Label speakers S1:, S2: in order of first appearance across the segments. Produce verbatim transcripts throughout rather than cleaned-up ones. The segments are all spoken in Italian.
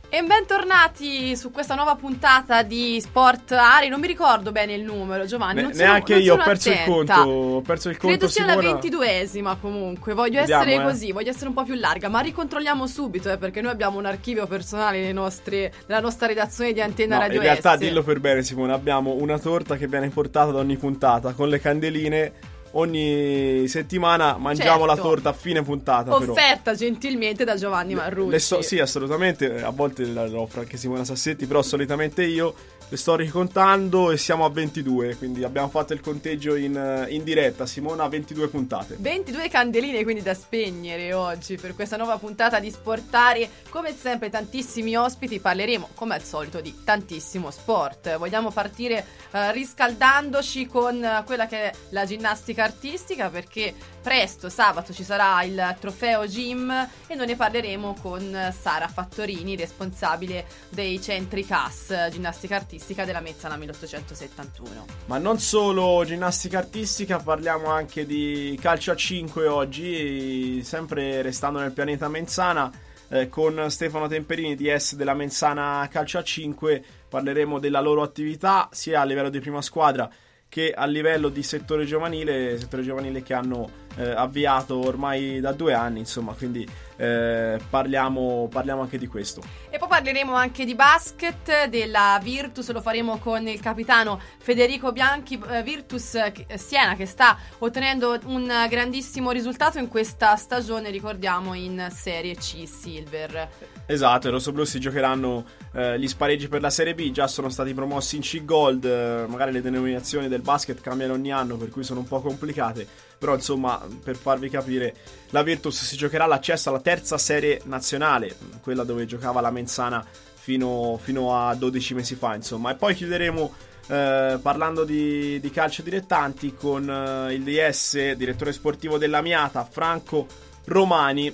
S1: E bentornati su questa nuova puntata di Sport Ari. Non mi ricordo bene il numero, Giovanni. Non
S2: ne-
S1: sono,
S2: neanche
S1: non
S2: io, ho
S1: sono
S2: perso il
S1: attenta.
S2: conto. Ho perso il conto.
S1: Credo sia
S2: Simona.
S1: la ventiduesima comunque. Voglio
S2: Vediamo,
S1: essere
S2: eh.
S1: così, voglio essere un po' più larga. Ma ricontrolliamo subito, eh, perché noi abbiamo un archivio personale nei nostri, nella nostra redazione di Antenna
S2: No,
S1: Radio
S2: in realtà,
S1: S.
S2: dillo per bene, Simone. Abbiamo una torta che viene portata da ogni puntata con le candeline. Ogni settimana mangiamo
S1: Certo.
S2: la torta a fine puntata. però.
S1: Offerta gentilmente da Giovanni Marrucci.
S2: Le so, sì, assolutamente. A volte la offre anche Simona Sassetti, però solitamente io le sto ricontando e siamo a ventidue. Quindi abbiamo fatto il conteggio in, in diretta. Simona ha ventidue puntate.
S1: ventidue candeline quindi da spegnere oggi per questa nuova puntata di Sportari. Come sempre tantissimi ospiti, parleremo come al solito di tantissimo sport. Vogliamo partire eh, riscaldandoci con eh, quella che è la ginnastica artistica, perché presto sabato ci sarà il trofeo Gym e noi ne parleremo con Sara Fattorini, responsabile dei centri C A S ginnastica artistica della Mezzana milleottocentosettantuno.
S2: Ma non solo ginnastica artistica, parliamo anche di calcio a cinque oggi, sempre restando nel pianeta Menzana, eh, con Stefano Temperini di S della Menzana Calcio a cinque. Parleremo della loro attività sia a livello di prima squadra che a livello di settore giovanile, settore giovanile che hanno eh, avviato ormai da due anni, insomma, quindi eh, parliamo, parliamo anche di questo.
S1: E poi parleremo anche di basket, della Virtus, lo faremo con il capitano Federico Bianchi. eh, Virtus eh, Siena che sta ottenendo un grandissimo risultato in questa stagione, ricordiamo in Serie C Silver.
S2: Esatto, i rossoblù si giocheranno eh, gli spareggi per la Serie B, già sono stati promossi in C Gold, eh, magari le denominazioni del basket cambiano ogni anno, per cui sono un po' complicate, però insomma, per farvi capire, la Virtus si giocherà l'accesso alla terza serie nazionale, quella dove giocava la Menzana fino, fino a dodici mesi fa, insomma, e poi chiuderemo eh, parlando di, di calcio dilettanti con eh, il D S, direttore sportivo dell'Amiata, Franco Romani,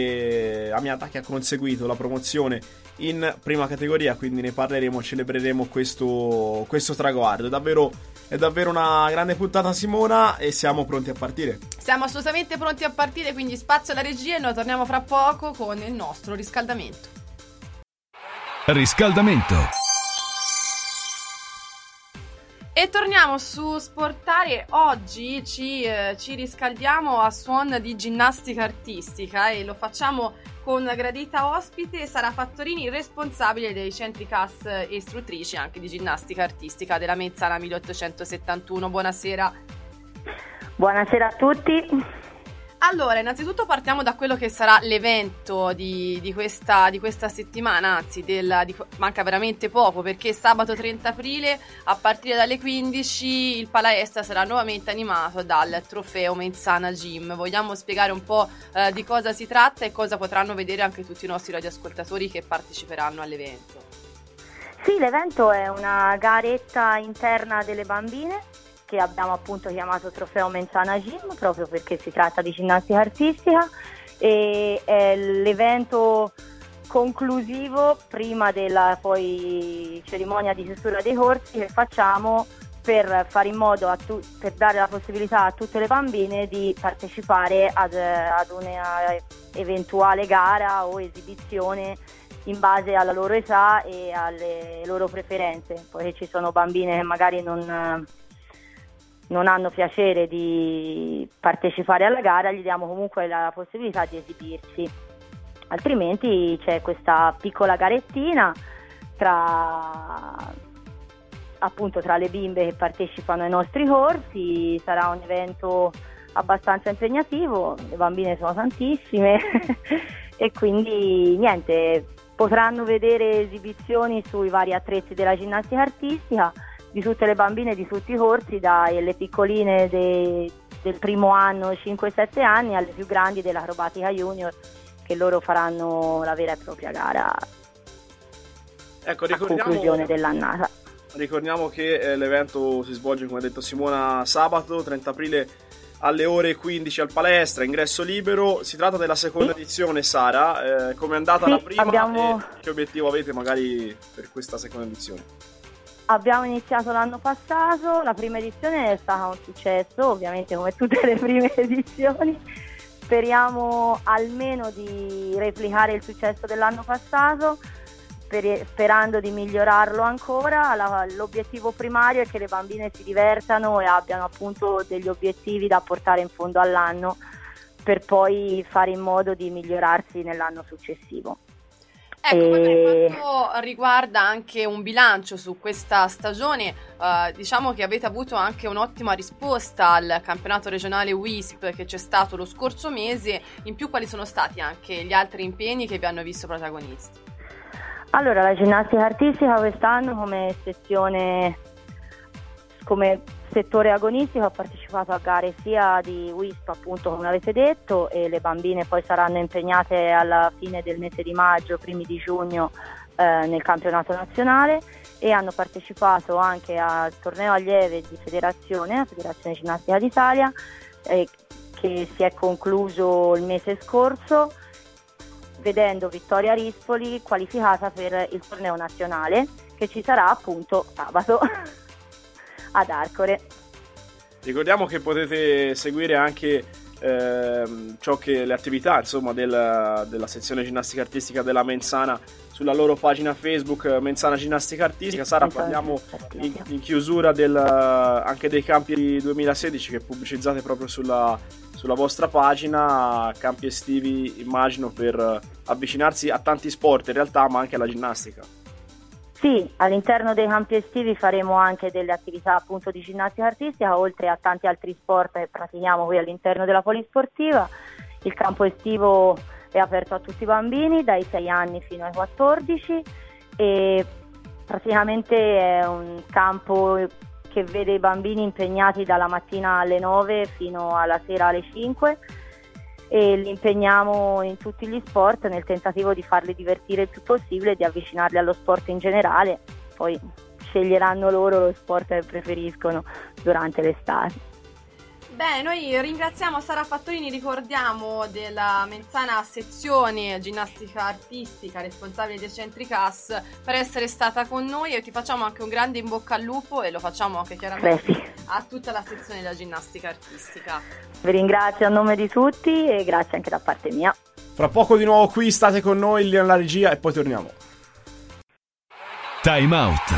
S2: che Amiata che ha conseguito la promozione in prima categoria, quindi ne parleremo, celebreremo questo, questo traguardo. È davvero, è davvero una grande puntata, Simona, e siamo pronti a partire.
S1: Siamo assolutamente pronti a partire, quindi spazio alla regia e noi torniamo fra poco con il nostro riscaldamento.
S3: Riscaldamento.
S1: E torniamo su Sportare. Oggi ci, eh, ci riscaldiamo a suon di ginnastica artistica e lo facciamo con una gradita ospite, Sara Fattorini, responsabile dei centri C A S e istruttrice anche di ginnastica artistica della Mezzana milleottocentosettantuno. Buonasera.
S4: Buonasera a tutti.
S1: Allora, innanzitutto partiamo da quello che sarà l'evento di, di, questa, di questa settimana, anzi del, di, manca veramente poco, perché sabato trenta aprile a partire dalle quindici il Palaestra sarà nuovamente animato dal trofeo Menzana Gym. Vogliamo spiegare un po' eh, di cosa si tratta e cosa potranno vedere anche tutti i nostri radioascoltatori che parteciperanno all'evento?
S4: Sì, l'evento è una garetta interna delle bambine che abbiamo appunto chiamato Trofeo Menzana Gym proprio perché si tratta di ginnastica artistica e è l'evento conclusivo prima della poi cerimonia di chiusura dei corsi che facciamo per fare in modo a tu- per dare la possibilità a tutte le bambine di partecipare ad, ad una eventuale gara o esibizione in base alla loro età e alle loro preferenze, poiché ci sono bambine che magari non non hanno piacere di partecipare alla gara, gli diamo comunque la possibilità di esibirsi. Altrimenti c'è questa piccola garettina tra appunto tra le bimbe che partecipano ai nostri corsi. Sarà un evento abbastanza impegnativo, le bambine sono tantissime e quindi niente, potranno vedere esibizioni sui vari attrezzi della ginnastica artistica di tutte le bambine di tutti i corsi, dalle piccoline de, del primo anno cinque sette anni alle più grandi dell'acrobatica junior, che loro faranno la vera e propria gara
S2: ecco,
S4: a conclusione dell'annata.
S2: Ricordiamo che eh, l'evento si svolge, come ha detto Simona, sabato trenta aprile alle ore quindici al Palestra, ingresso libero. Si tratta della seconda sì. edizione, Sara. Eh, come è andata
S4: sì,
S2: la prima
S4: abbiamo...
S2: e che obiettivo avete magari per questa seconda edizione?
S4: Abbiamo iniziato l'anno passato, la prima edizione è stata un successo, ovviamente come tutte le prime edizioni. Speriamo almeno di replicare il successo dell'anno passato. sper- sperando di migliorarlo ancora. La, l'obiettivo primario è che le bambine si divertano e abbiano appunto degli obiettivi da portare in fondo all'anno, per poi fare in modo di migliorarsi nell'anno successivo.
S1: Ecco, e... per quanto riguarda anche un bilancio su questa stagione, eh, diciamo che avete avuto anche un'ottima risposta al campionato regionale W I S P che c'è stato lo scorso mese. In più, quali sono stati anche gli altri impegni che vi hanno visto protagonisti?
S4: Allora, la ginnastica artistica quest'anno come sezione, come settore agonistico ha partecipato a gare sia di W I S P, appunto, come avete detto, e le bambine poi saranno impegnate alla fine del mese di maggio, primi di giugno, eh, nel campionato nazionale, e hanno partecipato anche al torneo allieve di federazione, la Federazione Ginnastica d'Italia, eh, che si è concluso il mese scorso, vedendo Vittoria Rispoli qualificata per il torneo nazionale che ci sarà appunto sabato ad Arcore.
S2: Ricordiamo che potete seguire anche ehm, ciò che le attività, insomma, della, della sezione ginnastica artistica della Menzana sulla loro pagina Facebook, Menzana Ginnastica Artistica. Sara, parliamo in, in chiusura del, anche dei campi duemilasedici che pubblicizzate proprio sulla, sulla vostra pagina, campi estivi, immagino, per avvicinarsi a tanti sport in realtà, ma anche alla ginnastica.
S4: Sì, all'interno dei campi estivi faremo anche delle attività appunto di ginnastica artistica, oltre a tanti altri sport che pratichiamo qui all'interno della polisportiva. Il campo estivo è aperto a tutti i bambini dai sei anni fino ai quattordici e praticamente è un campo che vede i bambini impegnati dalla mattina alle nove fino alla sera alle cinque, e li impegniamo in tutti gli sport nel tentativo di farli divertire il più possibile e di avvicinarli allo sport in generale. Poi sceglieranno loro lo sport che preferiscono durante l'estate.
S1: Beh, noi ringraziamo Sara Fattorini, ricordiamo della Menzana sezione ginnastica artistica, responsabile dei centri C A S, per essere stata con noi, e ti facciamo anche un grande in bocca al lupo, e lo facciamo anche chiaramente
S4: Beh, sì.
S1: a tutta la sezione della ginnastica artistica.
S4: Vi ringrazio a nome di tutti e grazie anche da parte mia.
S2: Fra poco di nuovo qui, state con noi, lì nella regia, e poi torniamo.
S3: Time Out.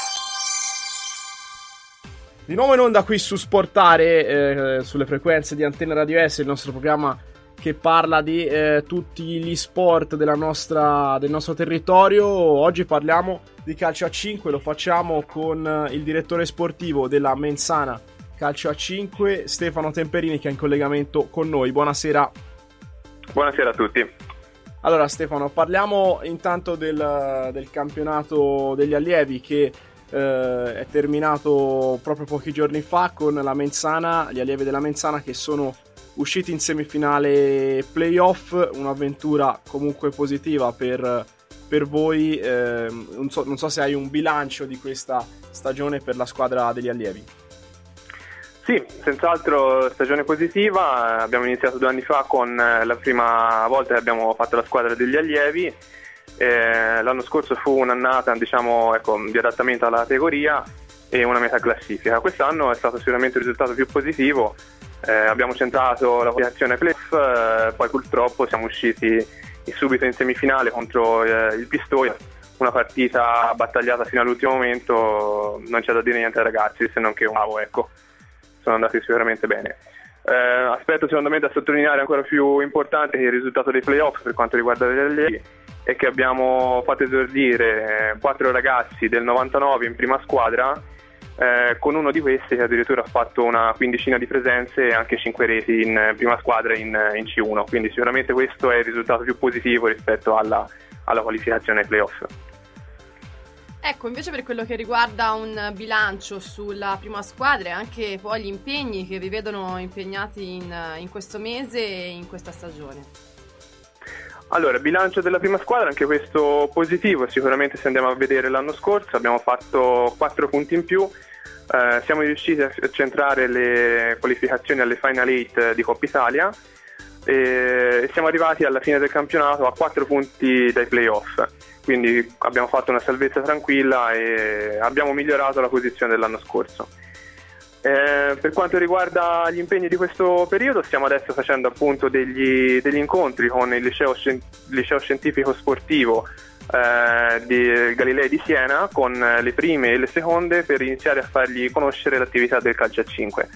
S2: Di nuovo in onda qui su Sportare, eh, sulle frequenze di Antenna Radio S, il nostro programma che parla di eh, tutti gli sport della nostra, del nostro territorio. Oggi parliamo di calcio a cinque, lo facciamo con il direttore sportivo della Menzana Calcio a cinque, Stefano Temperini, che è in collegamento con noi. Buonasera.
S5: Buonasera a tutti.
S2: Allora Stefano, parliamo intanto del, del campionato degli allievi che Uh, è terminato proprio pochi giorni fa con la Menzana, gli allievi della Menzana che sono usciti in semifinale playoff, un'avventura comunque positiva per, per voi. Uh, non so, non so se hai un bilancio di questa stagione per la squadra degli allievi.
S5: Sì, senz'altro stagione positiva. Abbiamo iniziato due anni fa con la prima volta che abbiamo fatto la squadra degli allievi. Eh, l'anno scorso fu un'annata, diciamo, ecco, di adattamento alla categoria e una metà classifica. Quest'anno è stato sicuramente il risultato più positivo. Eh, abbiamo centrato la qualificazione playoff, eh, poi purtroppo siamo usciti subito in semifinale contro eh, il Pistoia, una partita battagliata fino all'ultimo momento. Non c'è da dire niente ai ragazzi, se non che bravo, ecco, sono andati sicuramente bene. Eh, aspetto secondo me da sottolineare ancora più importante che il risultato dei playoff per quanto riguarda gli allievi è che abbiamo fatto esordire quattro ragazzi del novantanove in prima squadra, eh, con uno di questi che addirittura ha fatto una quindicina di presenze e anche cinque reti in prima squadra in, in C uno, quindi sicuramente questo è il risultato più positivo rispetto alla, alla qualificazione ai playoff.
S1: Ecco, invece per quello che riguarda un bilancio sulla prima squadra e anche poi gli impegni che vi vedono impegnati in, in questo mese e in questa stagione.
S5: Allora, bilancio della prima squadra, anche questo positivo. Sicuramente se andiamo a vedere l'anno scorso abbiamo fatto quattro punti in più, eh, siamo riusciti a centrare le qualificazioni alle Final eight di Coppa Italia e siamo arrivati alla fine del campionato a quattro punti dai playoff, quindi abbiamo fatto una salvezza tranquilla e abbiamo migliorato la posizione dell'anno scorso. Eh, per quanto riguarda gli impegni di questo periodo, stiamo adesso facendo appunto degli, degli incontri con il liceo, scien- liceo scientifico sportivo eh, di Galilei di Siena con le prime e le seconde per iniziare a fargli conoscere l'attività del calcio a cinque.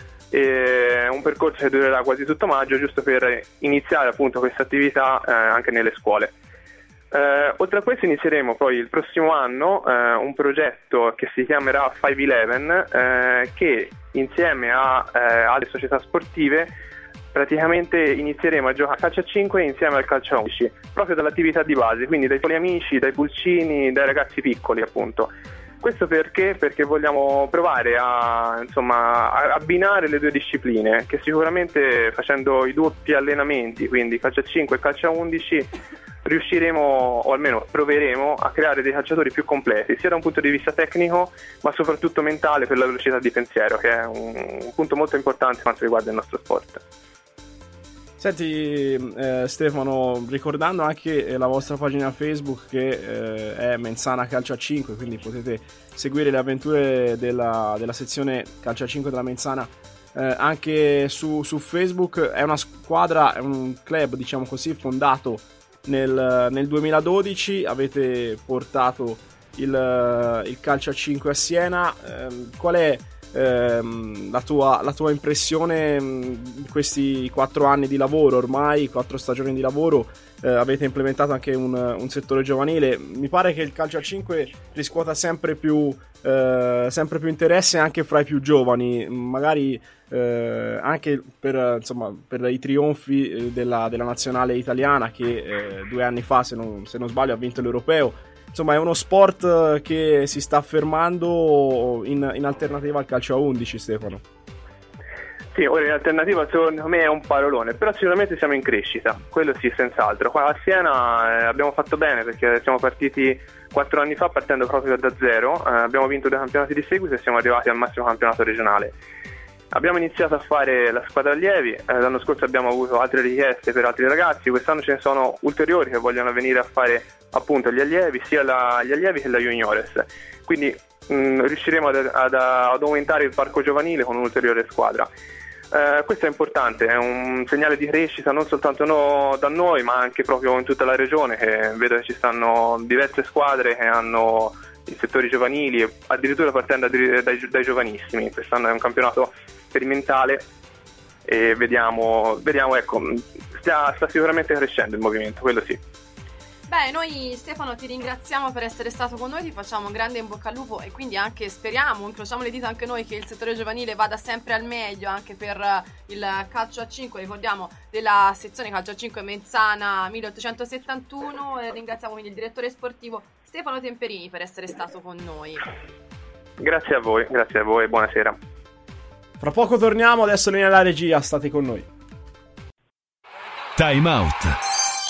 S5: È un percorso che durerà quasi tutto maggio, giusto per iniziare appunto questa attività eh, anche nelle scuole. Eh, oltre a questo inizieremo poi il prossimo anno eh, un progetto che si chiamerà cinque eleven eh, che insieme a eh, altre società sportive praticamente inizieremo a giocare a calcio a cinque insieme al calcio a undici, proprio dall'attività di base, quindi dai poliamici, dai pulcini, dai ragazzi piccoli appunto. Questo perché? Perché vogliamo provare a, insomma, a abbinare le due discipline, che sicuramente facendo i doppi allenamenti, quindi calcio a cinque e calcio a undici, riusciremo, o almeno proveremo, a creare dei calciatori più completi, sia da un punto di vista tecnico, ma soprattutto mentale, per la velocità di pensiero, che è un, un punto molto importante per quanto riguarda il nostro sport.
S2: Senti eh, Stefano, ricordando anche eh, la vostra pagina Facebook che eh, è Menzana Calcio a cinque, quindi potete seguire le avventure della, della sezione Calcio a cinque della Menzana eh, anche su, su Facebook. È una squadra, è un club, diciamo così, fondato nel, nel duemiladodici, avete portato il, il calcio a cinque a Siena. Eh, qual è ehm, la, tua, la tua impressione di questi quattro anni di lavoro, ormai quattro stagioni di lavoro? Eh, avete implementato anche un, un settore giovanile. Mi pare che il calcio a cinque riscuota sempre più, eh, sempre più interesse anche fra i più giovani, magari eh, anche per, insomma, per i trionfi della, della nazionale italiana che eh, due anni fa, se non, se non sbaglio, ha vinto l'Europeo. Insomma, è uno sport che si sta affermando in, in alternativa al calcio a undici, Stefano.
S5: Sì, ora in alternativa secondo me è un parolone, però sicuramente siamo in crescita, quello sì, senz'altro. Qua a Siena eh, abbiamo fatto bene perché siamo partiti quattro anni fa partendo proprio da zero, eh, abbiamo vinto due campionati di seguito e siamo arrivati al massimo campionato regionale. Abbiamo iniziato a fare la squadra allievi, eh, l'anno scorso abbiamo avuto altre richieste per altri ragazzi, quest'anno ce ne sono ulteriori che vogliono venire a fare appunto gli allievi, sia la, gli allievi che la juniores, quindi mh, riusciremo ad, ad, ad aumentare il parco giovanile con un'ulteriore squadra. Eh, questo è importante, è un segnale di crescita non soltanto no, da noi, ma anche proprio in tutta la regione, che vedo che ci stanno diverse squadre che hanno i settori giovanili, addirittura partendo dai, dai, dai giovanissimi. Quest'anno è un campionato sperimentale e vediamo, vediamo ecco, sta, sta sicuramente crescendo il movimento, quello sì.
S1: Beh, noi Stefano ti ringraziamo per essere stato con noi, ti facciamo un grande in bocca al lupo e quindi anche speriamo, incrociamo le dita anche noi, che il settore giovanile vada sempre al meglio anche per il calcio a cinque. Ricordiamo della sezione calcio a cinque Menzana milleottocentosettantuno e ringraziamo quindi il direttore sportivo Stefano Temperini per essere stato con noi.
S5: Grazie a voi, grazie a voi, buonasera.
S2: Fra poco torniamo, adesso linea alla regia, state con noi.
S3: Time Out.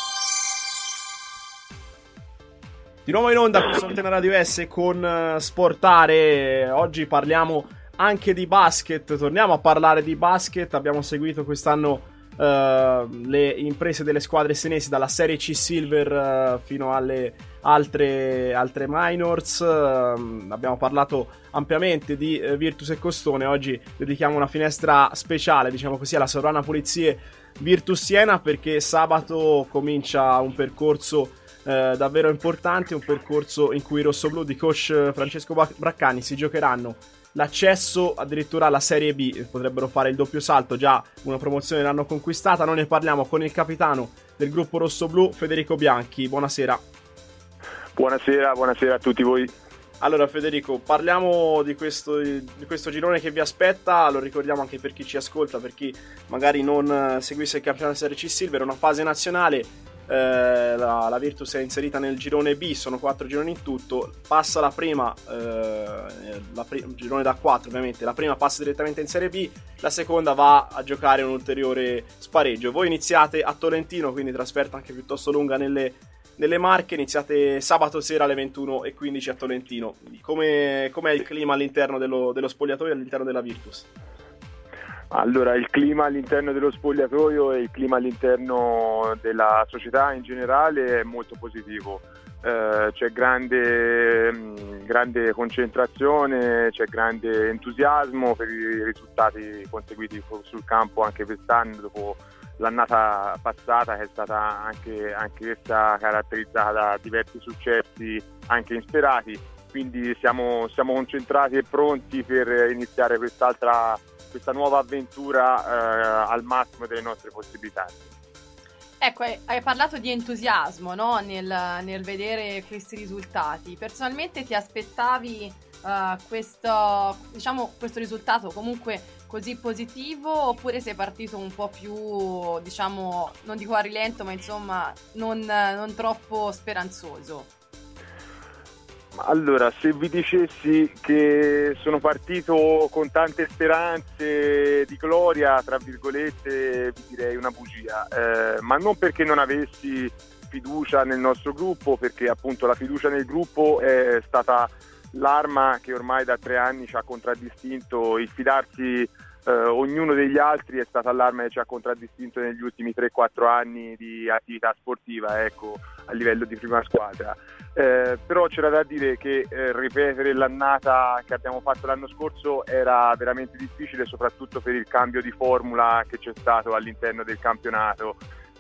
S2: Di nuovo in onda con Antena Radio S con Sportare. Oggi parliamo anche di basket, torniamo a parlare di basket. Abbiamo seguito quest'anno uh, le imprese delle squadre senesi dalla Serie C Silver uh, fino alle altre, altre minors. Uh, abbiamo parlato ampiamente di uh, Virtus e Costone. Oggi dedichiamo una finestra speciale, diciamo così, alla Sovrana Pulizie Virtus Siena, perché sabato comincia un percorso Eh, davvero importante, un percorso in cui i rossoblù di coach Francesco Braccani si giocheranno l'accesso addirittura alla Serie B, potrebbero fare il doppio salto, già una promozione l'hanno conquistata. Noi ne parliamo con il capitano del gruppo rossoblù, Federico Bianchi. Buonasera.
S6: Buonasera, buonasera a tutti voi.
S2: Allora Federico, parliamo di questo, di questo girone che vi aspetta, lo ricordiamo anche per chi ci ascolta, per chi magari non seguisse il campionato Serie C Silver, una fase nazionale. Eh, la, la Virtus è inserita nel girone B, sono quattro gironi in tutto, passa la prima, eh, la pri- girone da quattro ovviamente, la prima passa direttamente in Serie B, la seconda va a giocare un ulteriore spareggio. Voi iniziate a Tolentino, quindi trasferta anche piuttosto lunga nelle, nelle Marche, iniziate sabato sera alle ventuno e quindici a Tolentino. Come com'è il clima all'interno dello, dello spogliatoio, all'interno della Virtus?
S6: Allora, il clima all'interno dello spogliatoio e il clima all'interno della società in generale è molto positivo. Eh, c'è grande, mh, grande concentrazione, c'è grande entusiasmo per i risultati conseguiti sul campo anche quest'anno, dopo l'annata passata, che è stata anche, anche questa caratterizzata da diversi successi anche insperati, quindi siamo, siamo concentrati e pronti per iniziare quest'altra, questa nuova avventura eh, al massimo delle nostre possibilità.
S1: Ecco, hai parlato di entusiasmo, no? nel, nel vedere questi risultati. Personalmente ti aspettavi uh, questo, diciamo, questo risultato comunque così positivo, oppure sei partito un po' più, diciamo, non dico a rilento, ma insomma non, non troppo speranzoso?
S6: Allora, se vi dicessi che sono partito con tante speranze di gloria, tra virgolette, vi direi una bugia, eh, ma non perché non avessi fiducia nel nostro gruppo, perché appunto la fiducia nel gruppo è stata l'arma che ormai da tre anni ci ha contraddistinto. Il fidarsi eh, ognuno degli altri è stata l'arma che ci ha contraddistinto negli ultimi tre quattro anni di attività sportiva, ecco, a livello di prima squadra. Eh, però c'era da dire che eh, ripetere l'annata che abbiamo fatto l'anno scorso era veramente difficile, soprattutto per il cambio di formula che c'è stato all'interno del campionato.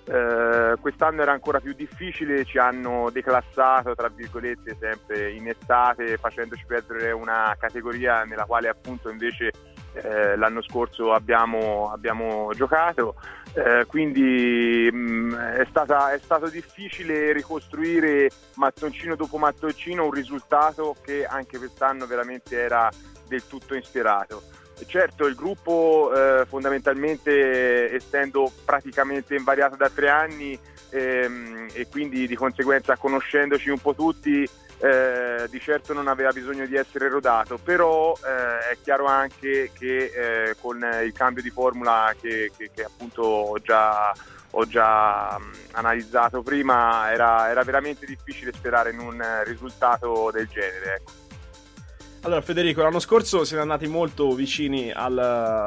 S6: Eh, quest'anno era ancora più difficile, ci hanno declassato, tra virgolette, sempre in estate, facendoci perdere una categoria nella quale appunto invece eh, l'anno scorso abbiamo, abbiamo giocato. Eh, quindi mh, è, stata, è stato difficile ricostruire mattoncino dopo mattoncino un risultato che anche quest'anno veramente era del tutto insperato. E certo, il gruppo eh, fondamentalmente, essendo praticamente invariato da tre anni ehm, e quindi di conseguenza conoscendoci un po' tutti, eh, di certo non aveva bisogno di essere rodato, però eh, è chiaro anche che eh, con il cambio di formula che, che, che appunto ho già, ho già mh, analizzato prima, era, era veramente difficile sperare in un risultato del genere, ecco.
S2: Allora Federico, l'anno scorso siete andati molto vicini al,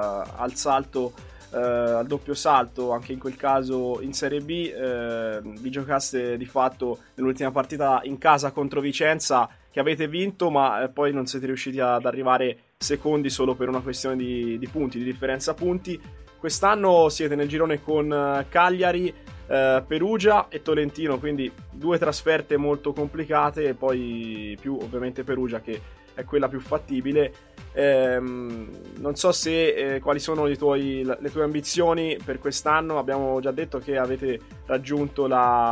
S2: al salto, eh, al doppio salto, anche in quel caso in Serie B, eh, vi giocaste di fatto nell'ultima partita in casa contro Vicenza, che avete vinto, ma eh, poi non siete riusciti ad arrivare secondi solo per una questione di, di punti, di differenza punti. Quest'anno siete nel girone con Cagliari, eh, Perugia e Tolentino, quindi due trasferte molto complicate, e poi più ovviamente Perugia che è quella più fattibile. Ehm, non so se eh, quali sono i tuoi, le tue ambizioni per quest'anno. Abbiamo già detto che avete raggiunto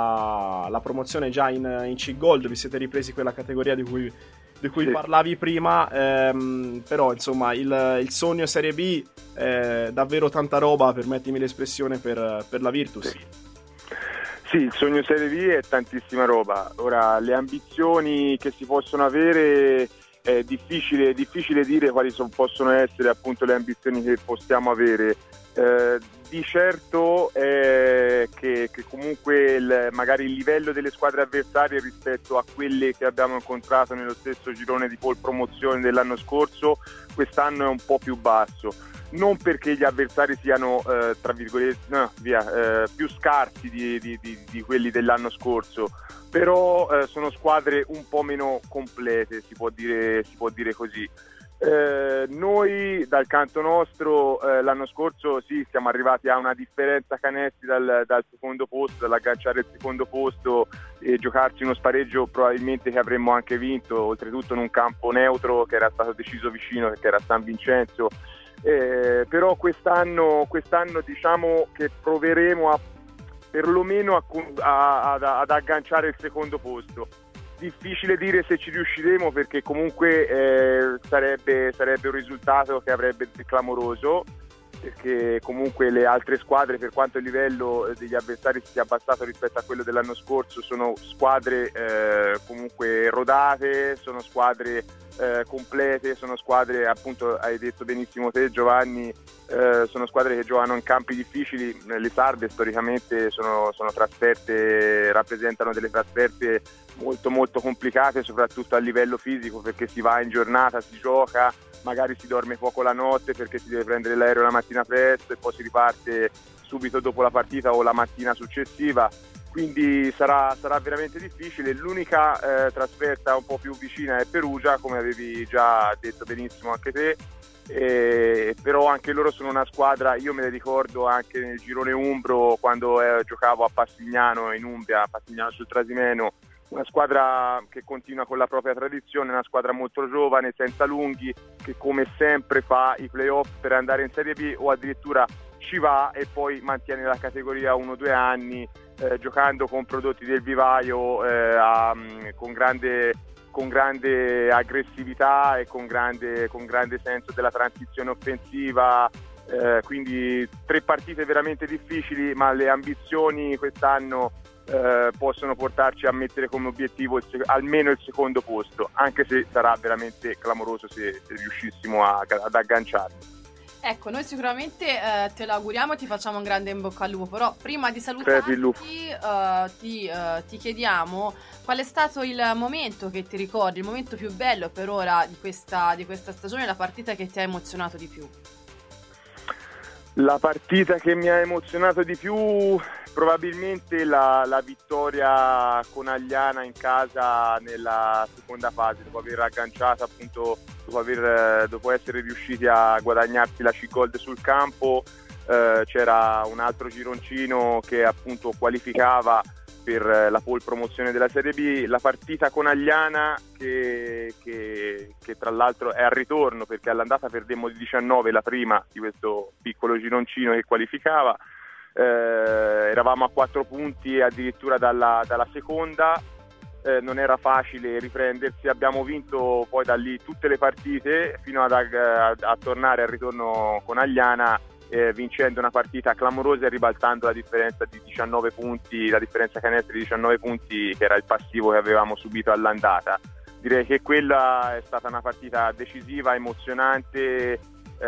S2: la, la promozione già in, in C-Gold, vi siete ripresi quella categoria di cui, di cui sì. parlavi prima, ehm, però insomma il, il sogno Serie B è davvero tanta roba, permettimi l'espressione, per, per la Virtus.
S6: Sì. Sì, il sogno Serie B è tantissima roba. Ora, le ambizioni che si possono avere, è difficile, difficile dire quali so, possono essere appunto le ambizioni che possiamo avere. Eh, di certo è che, che comunque il, magari il livello delle squadre avversarie rispetto a quelle che abbiamo incontrato nello stesso girone di pole promozione dell'anno scorso, quest'anno è un po' più basso. Non perché gli avversari siano eh, tra virgolette no, via, eh, più scarsi di, di, di, di quelli dell'anno scorso, però eh, sono squadre un po' meno complete, si può dire, si può dire così. Eh, noi dal canto nostro eh, l'anno scorso sì, siamo arrivati a una differenza canestri dal, dal secondo posto, dall'agganciare il secondo posto e giocarci uno spareggio probabilmente che avremmo anche vinto, oltretutto in un campo neutro che era stato deciso vicino, che era San Vincenzo. Eh, però quest'anno, quest'anno diciamo che proveremo a, perlomeno a, a, ad, ad agganciare il secondo posto. Difficile dire se ci riusciremo, perché comunque eh, sarebbe, sarebbe un risultato che avrebbe clamoroso, perché comunque le altre squadre, per quanto il livello degli avversari si sia abbassato rispetto a quello dell'anno scorso, sono squadre eh, comunque rodate, sono squadre eh, complete, sono squadre, appunto hai detto benissimo te Giovanni, eh, sono squadre che giocano in campi difficili. Le sarde storicamente sono, sono trasferte, rappresentano delle trasferte molto molto complicate, soprattutto a livello fisico, perché si va in giornata, si gioca, magari si dorme poco la notte perché si deve prendere l'aereo la mattina presto e poi si riparte subito dopo la partita o la mattina successiva, quindi sarà, sarà veramente difficile. L'unica eh, trasferta un po' più vicina è Perugia, come avevi già detto benissimo anche te, Eh, però anche loro sono una squadra, io me ne ricordo anche nel girone umbro quando eh, giocavo a Passignano in Umbria, a Passignano sul Trasimeno, una squadra che continua con la propria tradizione, una squadra molto giovane, senza lunghi, che come sempre fa i playoff per andare in Serie B o addirittura ci va e poi mantiene la categoria uno o due anni, eh, giocando con prodotti del vivaio, eh, a, con grande con grande aggressività e con grande, con grande senso della transizione offensiva, eh, quindi tre partite veramente difficili, ma le ambizioni quest'anno eh, possono portarci a mettere come obiettivo il sec- almeno il secondo posto, anche se sarà veramente clamoroso se, se riuscissimo a, ad agganciarlo.
S1: Ecco, noi sicuramente eh, te lo auguriamo e ti facciamo un grande in bocca al lupo, però prima di salutarti eh, ti, eh, ti chiediamo qual è stato il momento che ti ricordi, il momento più bello per ora di questa, di questa stagione, la partita che ti ha emozionato di più.
S6: La partita che mi ha emozionato di più probabilmente la, la vittoria con Agliana in casa nella seconda fase, dopo aver agganciato appunto, dopo, aver, dopo essere riusciti a guadagnarsi la C-Gold sul campo. Eh, c'era un altro gironcino che appunto qualificava per la pole promozione della Serie B, la partita con Agliana che, che, che tra l'altro è al ritorno, perché all'andata perdemmo di diciannove la prima di questo piccolo gironcino che qualificava. Eh, eravamo a quattro punti addirittura dalla, dalla seconda, eh, non era facile riprendersi, abbiamo vinto poi da lì tutte le partite fino ad, a, a tornare al ritorno con Agliana, eh, vincendo una partita clamorosa e ribaltando la differenza di diciannove punti, la differenza canestri di diciannove punti che era il passivo che avevamo subito all'andata. Direi che quella è stata una partita decisiva, emozionante,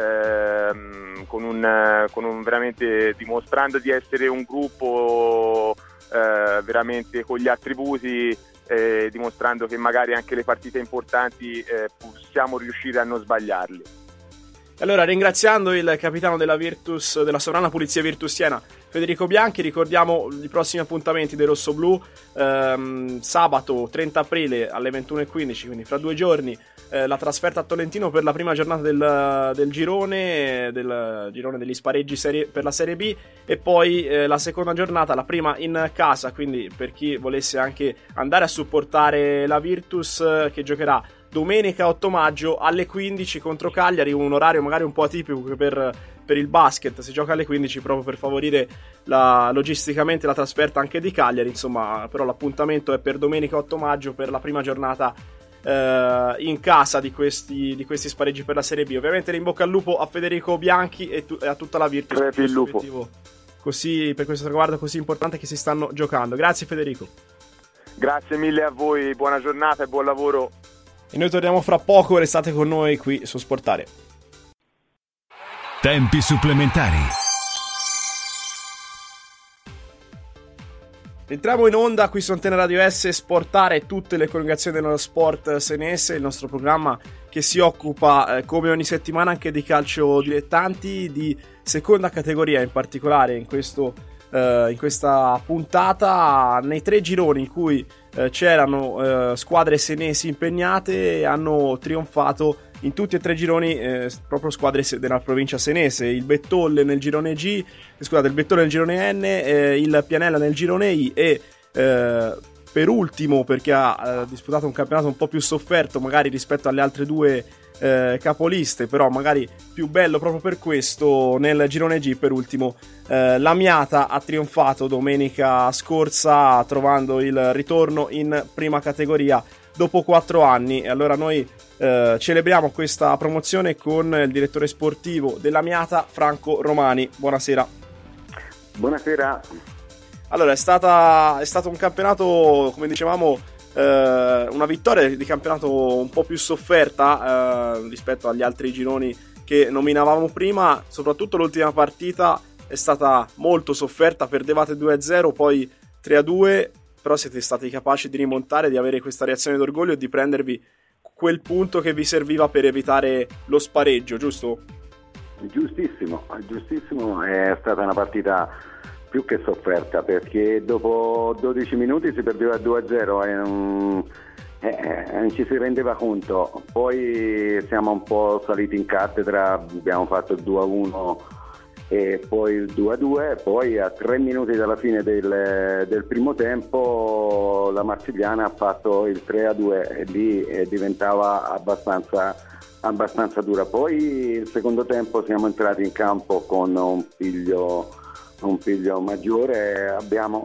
S6: Ehm, con, un, con un veramente dimostrando di essere un gruppo eh, veramente con gli attributi, eh, dimostrando che magari anche le partite importanti eh, possiamo riuscire a non sbagliarli.
S2: Allora, ringraziando il capitano della Virtus, della Sovrana Pulizia Virtus Siena, Federico Bianchi, ricordiamo i prossimi appuntamenti dei rossoblù. ehm, sabato trenta aprile alle ventuno e quindici, quindi fra due giorni, eh, la trasferta a Tolentino per la prima giornata del, del girone del girone degli spareggi serie, per la Serie B, e poi eh, la seconda giornata, la prima in casa, quindi per chi volesse anche andare a supportare la Virtus, eh, che giocherà domenica otto maggio alle quindici contro Cagliari, un orario magari un po' atipico per, per il basket, si gioca alle quindici proprio per favorire la, logisticamente la trasferta anche di Cagliari, insomma, però l'appuntamento è per domenica otto maggio per la prima giornata eh, in casa di questi, di questi spareggi per la Serie B. Ovviamente in bocca al lupo a Federico Bianchi e, tu, e a tutta la Virtus per questo obiettivo così, per questo traguardo così importante che si stanno giocando. Grazie Federico.
S6: Grazie mille a voi, buona giornata e buon lavoro.
S2: E noi torniamo fra poco, restate con noi qui su Sportare.
S3: Tempi supplementari.
S2: Entriamo in onda qui su Antena Radio S, Sportare, tutte le congregazioni dello sport senese, il nostro programma che si occupa eh, come ogni settimana anche di calcio dilettanti, di seconda categoria in particolare in questo eh, in questa puntata, nei tre gironi in cui eh, c'erano eh, squadre senesi impegnate, hanno trionfato in tutti e tre i gironi eh, proprio squadre della provincia senese. Il Bettolle nel girone G, scusate, il Bettolle nel girone N, eh, il Pianella nel girone I e eh, per ultimo, perché ha eh, disputato un campionato un po' più sofferto magari rispetto alle altre due eh, capoliste, però magari più bello proprio per questo, nel girone G per ultimo eh, l'Amiata ha trionfato domenica scorsa trovando il ritorno in prima categoria dopo quattro anni. E allora noi eh, celebriamo questa promozione con il direttore sportivo dell'Amiata, Franco Romani. Buonasera.
S7: Buonasera.
S2: Allora, è stata è stato un campionato, come dicevamo, eh, una vittoria di campionato un po' più sofferta eh, rispetto agli altri gironi che nominavamo prima. Soprattutto l'ultima partita è stata molto sofferta, perdevate due a zero, poi tre a due, però siete stati capaci di rimontare, di avere questa reazione d'orgoglio e di prendervi quel punto che vi serviva per evitare lo spareggio, giusto?
S7: Giustissimo, giustissimo, è stata una partita più che sofferta, perché dopo dodici minuti si perdeva due a zero, è, un, è, non ci si rendeva conto. Poi siamo un po' saliti in cattedra, abbiamo fatto il due a uno e poi il due a due, poi a tre minuti dalla fine del, del primo tempo la Marsigliana ha fatto il tre a due e lì eh, diventava abbastanza, abbastanza dura. Poi il secondo tempo siamo entrati in campo con un piglio, un piglio maggiore, abbiamo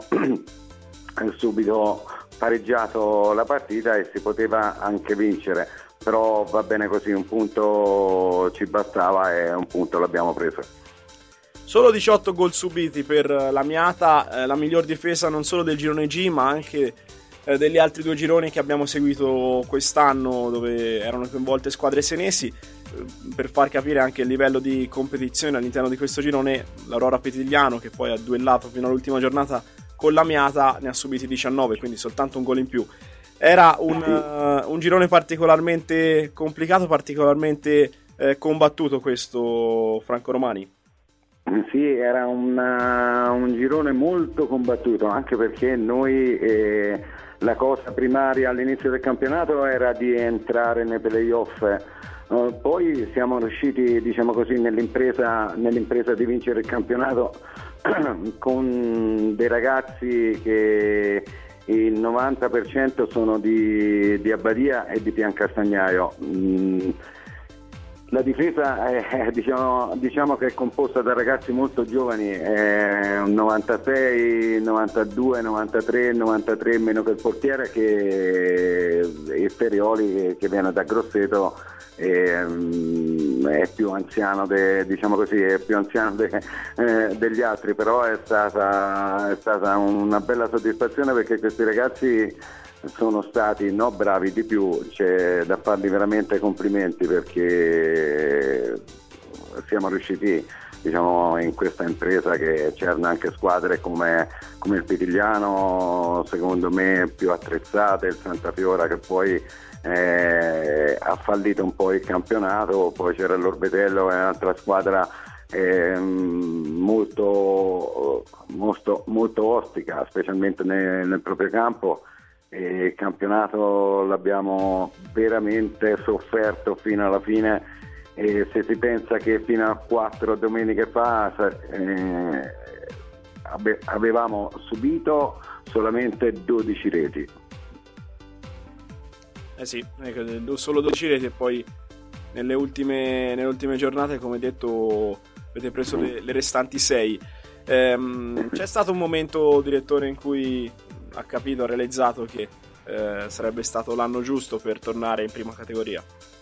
S7: subito pareggiato la partita e si poteva anche vincere, però va bene così, un punto ci bastava e un punto l'abbiamo preso.
S2: Solo diciotto gol subiti per l'Amiata, eh, la miglior difesa non solo del girone G ma anche eh, degli altri due gironi che abbiamo seguito quest'anno, dove erano coinvolte squadre senesi. Eh, per far capire anche il livello di competizione all'interno di questo girone, l'Aurora Petigliano, che poi ha duellato fino all'ultima giornata con l'Amiata, ne ha subiti diciannove, quindi soltanto un gol in più. Era un, uh, un girone particolarmente complicato, particolarmente eh, combattuto questo, Franco Romani.
S7: Sì, era una, un girone molto combattuto, anche perché noi eh, la cosa primaria all'inizio del campionato era di entrare nei playoff. Uh, poi siamo riusciti, diciamo così, nell'impresa, nell'impresa di vincere il campionato con dei ragazzi che il novanta per cento sono di, di Abbadia e di Piancastagnaio. Mm, La difesa è, diciamo, diciamo che è composta da ragazzi molto giovani, è un novantasei, novantadue, novantatré, novantatré meno che il portiere, che il Ferioli che, che viene da Grosseto è, è più anziano de, diciamo così, è più anziano de, eh, degli altri, però è stata, è stata una bella soddisfazione perché questi ragazzi sono stati no bravi di più, c'è da fargli veramente complimenti perché siamo riusciti, diciamo, in questa impresa che c'erano anche squadre come, come il Petigliano, secondo me più attrezzate, il Santa Fiora che poi eh, ha fallito un po' il campionato, poi c'era l'Orbetello, è un'altra squadra eh, molto, molto, molto ostica, specialmente nel, nel proprio campo. E il campionato l'abbiamo veramente sofferto fino alla fine, e se si pensa che fino a quattro domeniche fa eh, avevamo subito solamente dodici reti.
S2: Eh sì, solo dodici reti, e poi nelle ultime, nelle ultime giornate, come detto, avete preso le, le restanti sei. Ehm, c'è stato un momento, direttore, in cui ha capito, ha realizzato che eh, sarebbe stato l'anno giusto per tornare in prima categoria?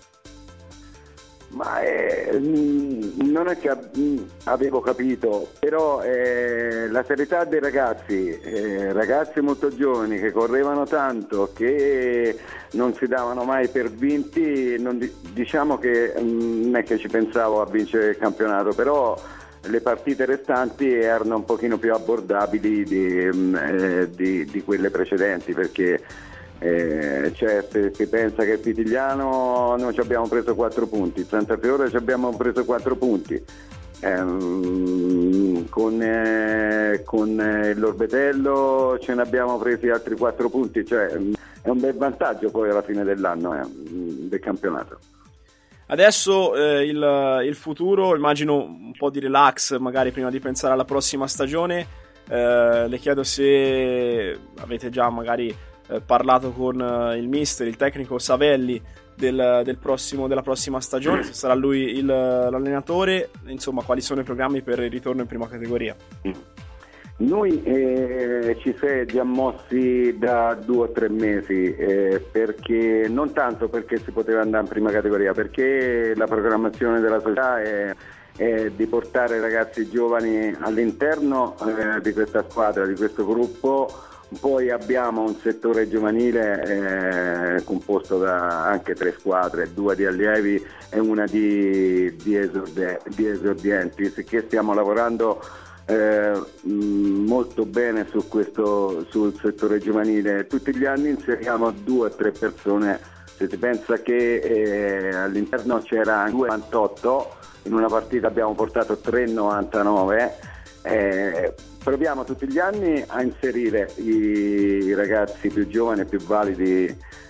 S7: Ma eh, non è che avevo capito, però eh, la serietà dei ragazzi, eh, ragazzi molto giovani che correvano tanto, che non si davano mai per vinti, non, diciamo che non è che ci pensavo a vincere il campionato, però le partite restanti erano un pochino più abbordabili di, eh, di, di quelle precedenti, perché eh, cioè, se si pensa che il Petigliano noi ci abbiamo preso quattro punti, il Santa Fiora ci abbiamo preso quattro punti, ehm, con, eh, con eh, l'Orbetello ce ne abbiamo presi altri quattro punti, cioè è un bel vantaggio poi alla fine dell'anno eh, del campionato.
S2: Adesso eh, il, il futuro, immagino un po' di relax magari prima di pensare alla prossima stagione. Eh, le chiedo se avete già magari eh, parlato con eh, il mister, il tecnico Savelli del, del prossimo, della prossima stagione, se sarà lui il, l'allenatore, insomma quali sono i programmi per il ritorno in prima categoria.
S7: Noi eh, ci si è già mossi da due o tre mesi, eh, perché non tanto perché si poteva andare in prima categoria, perché la programmazione della società è, è di portare ragazzi giovani all'interno eh, di questa squadra, di questo gruppo. Poi abbiamo un settore giovanile eh, composto da anche tre squadre, due di allievi e una di, di, esorde, di esordienti, che stiamo lavorando Eh, molto bene su questo, sul settore giovanile. Tutti gli anni inseriamo due o tre persone, se si pensa che eh, all'interno c'era due virgola novantotto, in una partita abbiamo portato tre virgola novantanove, eh, proviamo tutti gli anni a inserire i, i ragazzi più giovani e più validi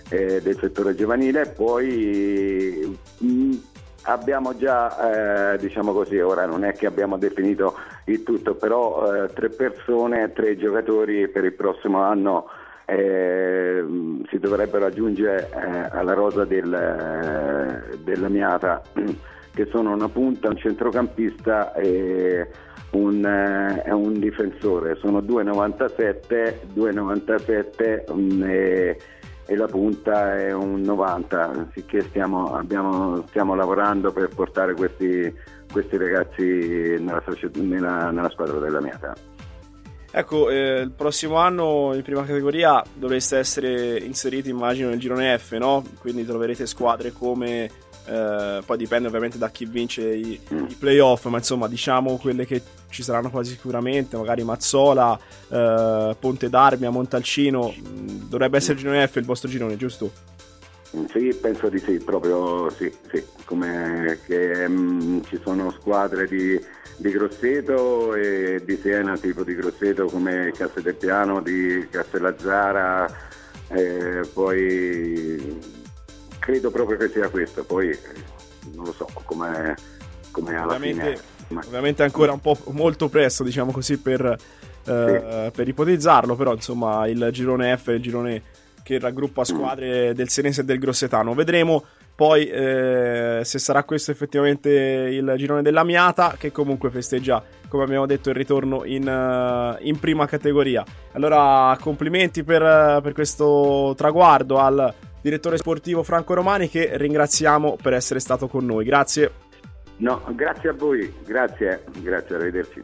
S7: eh, del settore giovanile. Poi mh, abbiamo già, eh, diciamo così, ora non è che abbiamo definito il tutto, però eh, tre persone, tre giocatori per il prossimo anno eh, si dovrebbero aggiungere eh, alla rosa del, eh, della Miata, che sono una punta, un centrocampista e un, eh, un difensore. Sono due novantasette, due novantasette um, e, e la punta è un novanta, sicché stiamo, abbiamo, stiamo lavorando per portare questi, questi ragazzi nella, nella, nella squadra della Miata.
S2: Ecco, eh, il prossimo anno in prima categoria dovreste essere inseriti, immagino, nel girone F, no? Quindi troverete squadre come, eh, poi dipende ovviamente da chi vince i, mm. i playoff, ma insomma diciamo quelle che ci saranno quasi sicuramente, magari Mazzola, eh, Ponte d'Armia, Montalcino. Dovrebbe essere il girone F il vostro girone, giusto?
S7: Sì, penso di sì, proprio sì, sì. Come che mh, ci sono squadre di, di Grosseto e di Siena, tipo di Grosseto, come Castelpiano, di Castellazzara, eh, poi credo proprio che sia questo, poi non lo so come alla
S2: ovviamente,
S7: fine. Ma...
S2: Ovviamente ancora un po' molto presto, diciamo così, per, eh, sì. per ipotizzarlo, però insomma il girone F è il girone che raggruppa squadre del Senese e del Grossetano. Vedremo poi eh, se sarà questo effettivamente il girone della Miata, che comunque festeggia, come abbiamo detto, il ritorno in, uh, in prima categoria. Allora complimenti per, per questo traguardo al direttore sportivo Franco Romani, che ringraziamo per essere stato con noi. Grazie.
S7: No, grazie a voi, grazie, grazie, arrivederci.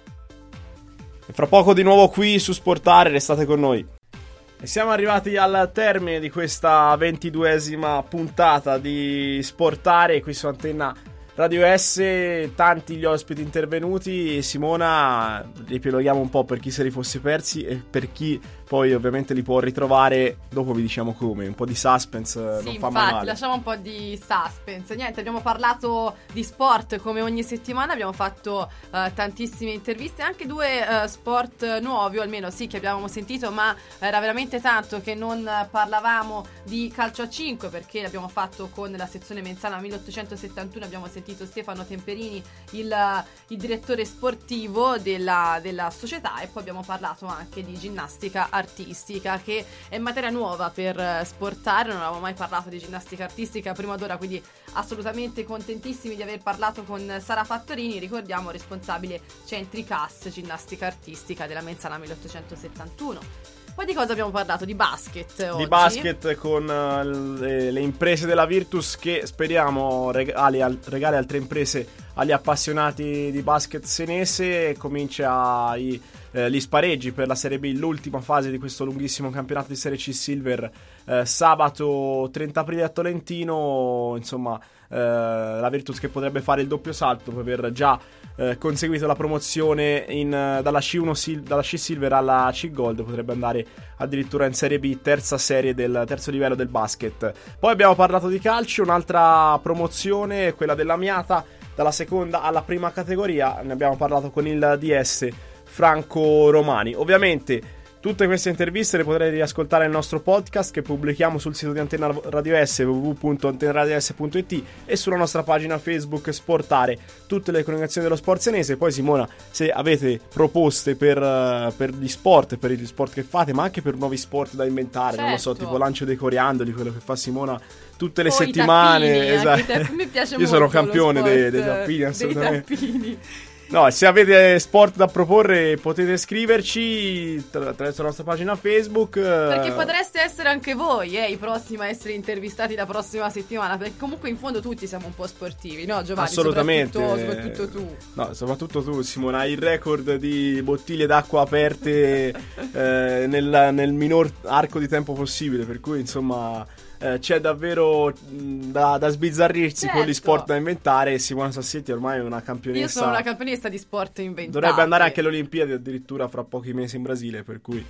S2: E fra poco di nuovo qui su Sportare, restate con noi. E siamo arrivati al termine di questa ventiduesima puntata di Sportare qui su Antenna Radio S. Tanti gli ospiti intervenuti. Simona, riepiloghiamo un po' per chi se li fosse persi e per chi poi ovviamente li può ritrovare. Dopo vi diciamo come, un po' di suspense, sì, non fa mai
S1: infatti,
S2: male.
S1: Lasciamo un po' di suspense. Niente, abbiamo parlato di sport come ogni settimana, abbiamo fatto uh, tantissime interviste, anche due uh, sport nuovi, o almeno sì, che abbiamo sentito, ma era veramente tanto che non parlavamo di calcio a cinque, perché l'abbiamo fatto con la sezione Menzana milleottocentosettantuno. Abbiamo sentito Stefano Temperini, il, il direttore sportivo della, della società, e poi abbiamo parlato anche di ginnastica artistica, che è materia nuova per Sportare. Non avevamo mai parlato di ginnastica artistica prima d'ora, quindi assolutamente contentissimi di aver parlato con Sara Fattorini, ricordiamo responsabile Centri C A S ginnastica artistica della Menzana milleottocentosettantuno. Poi di cosa abbiamo parlato? Di basket oggi.
S2: Di basket con uh, le, le imprese della Virtus, che speriamo regali, al, regali altre imprese agli appassionati di basket senese. Comincia i, eh, gli spareggi per la Serie B, l'ultima fase di questo lunghissimo campionato di Serie C Silver, eh, sabato trenta aprile a Tolentino. Insomma, eh, la Virtus che potrebbe fare il doppio salto per aver già eh, conseguito la promozione in, dalla C uno dalla C Silver alla C Gold, potrebbe andare addirittura in Serie B, terza serie del terzo livello del basket. Poi abbiamo parlato di calcio, un'altra promozione, quella della Miata, dalla seconda alla prima categoria. Ne abbiamo parlato con il D S Franco Romani. Ovviamente tutte queste interviste le potrete riascoltare nel nostro podcast, che pubblichiamo sul sito di Antenna Radio S, w w w punto antenna radio s punto i t, e sulla nostra pagina Facebook Sportare, tutte le comunicazioni dello sport senese. Poi Simona, se avete proposte per, uh, per gli sport, per gli sport che fate, ma anche per nuovi sport da inventare, certo, non lo so, tipo lancio dei coriandoli, quello che fa Simona tutte le oh, settimane,
S1: tappini,
S2: esatto.
S1: Te- mi piace
S2: io
S1: molto
S2: sono campione
S1: sport,
S2: dei, dei tappini, assolutamente.
S1: Dei tappini.
S2: No, se avete sport da proporre potete scriverci tra- attraverso la nostra pagina Facebook,
S1: perché potreste essere anche voi eh, i prossimi a essere intervistati la prossima settimana, perché comunque in fondo tutti siamo un po' sportivi, no Giovanni?
S2: Assolutamente.
S1: Soprattutto, soprattutto tu.
S2: No, soprattutto tu, Simona, hai il record di bottiglie d'acqua aperte eh, nel, nel minor arco di tempo possibile, per cui insomma eh, c'è davvero mh, da, da sbizzarrirsi, certo, con gli sport da inventare. Simona Sassetti ormai è una campionessa.
S1: Io sono una campionessa di sport inventati.
S2: Dovrebbe andare anche alle Olimpiadi addirittura fra pochi mesi in Brasile, per cui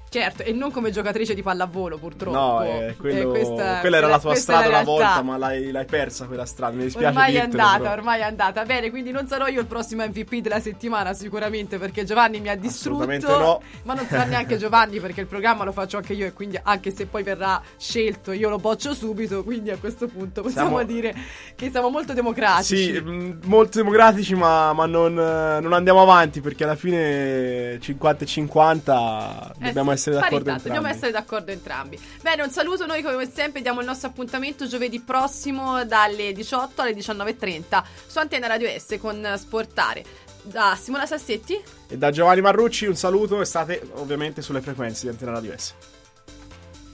S1: Certo, e non come giocatrice di pallavolo, purtroppo.
S2: No, eh, quello,
S1: eh, questa,
S2: quella era la tua strada una
S1: realtà.
S2: volta, ma l'hai, l'hai persa quella strada. Mi dispiace
S1: Ormai è
S2: dirtelo,
S1: andata,
S2: però.
S1: ormai è andata. Bene, quindi non sarò io il prossimo M V P della settimana, sicuramente, perché Giovanni mi ha distrutto.
S2: Assolutamente no.
S1: Ma non sarà neanche Giovanni, perché il programma lo faccio anche io, e quindi anche se poi verrà scelto io lo boccio subito. Quindi a questo punto possiamo
S2: Siamo...
S1: dire che siamo molto democratici.
S2: Sì, mh, molto democratici, ma, ma non, non andiamo avanti, perché alla fine cinquanta e cinquanta
S1: Eh
S2: dobbiamo
S1: sì,
S2: essere d'accordo
S1: parità,
S2: entrambi.
S1: dobbiamo essere d'accordo entrambi. Bene, un saluto. Noi come sempre diamo il nostro appuntamento giovedì prossimo dalle diciotto alle diciannove e trenta su Antenna Radio S con Sportare. Da Simona Sassetti
S2: E da Giovanni Marrucci un saluto, e state ovviamente sulle frequenze di Antenna Radio S.